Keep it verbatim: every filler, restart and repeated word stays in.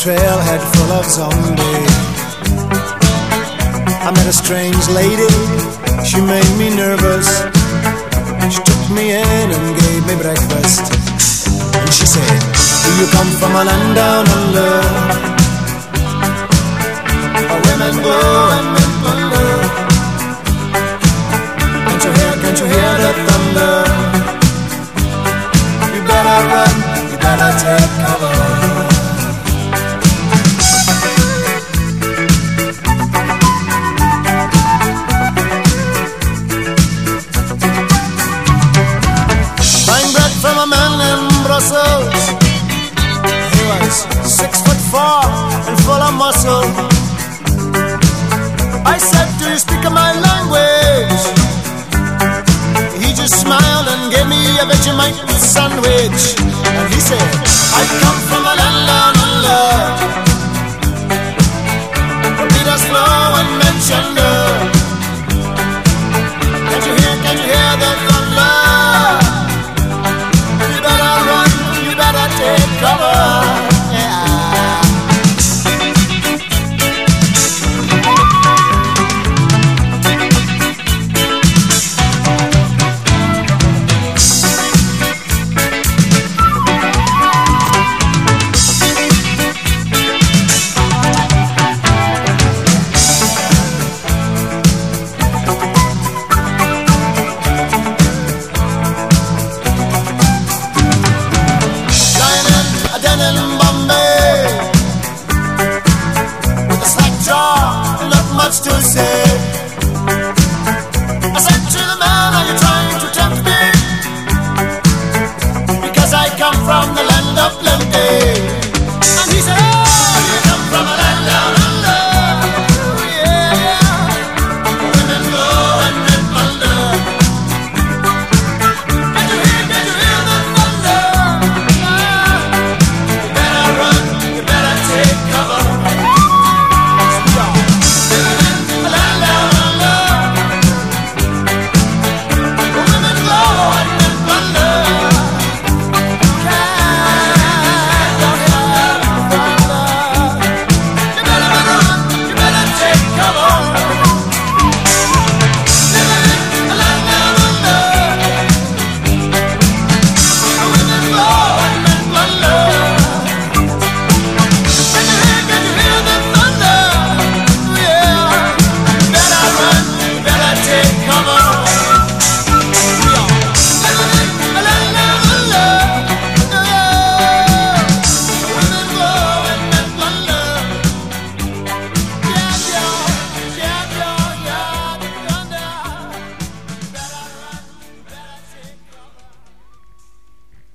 trailhead full of zombies. I met a strange lady, she made me nervous. She took me in and gave me breakfast. And she said, do you come from a land down under, where women go and men wonder? Can't you hear, can't you hear the thunder? You better run, you better take cover. From a man in Brussels, he was six foot four and full of muscle. I said, do you speak my language? He just smiled and gave me a Vegemite sandwich. And he said, I come from a land down under, where Peter's flow and Manchester. Can't you hear, can't you hear the thunder? Take cover.